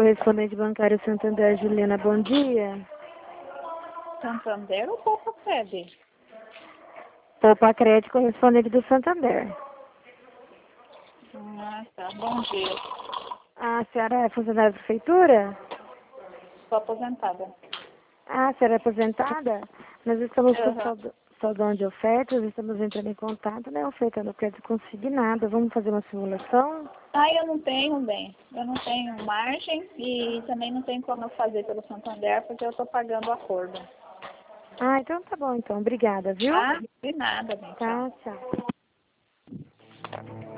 correspondente bancário Santander, Juliana, bom dia. Santander ou Poupa Crédito? Poupa Crédito, correspondente do Santander. Ah, tá. Bom dia. A senhora é funcionária da prefeitura? Estou aposentada. Ah, a senhora é aposentada? Nós estamos com Uhum. saudão de ofertas, estamos entrando em contato, né? Ofertando crédito consignado. Vamos fazer uma simulação? Eu não tenho, bem. Eu não tenho margem e também não tenho como eu fazer pelo Santander porque eu estou pagando o acordo. Ah, então tá bom, então. Obrigada, viu? Ah, de nada, bem. Tchau. Tá, tchau.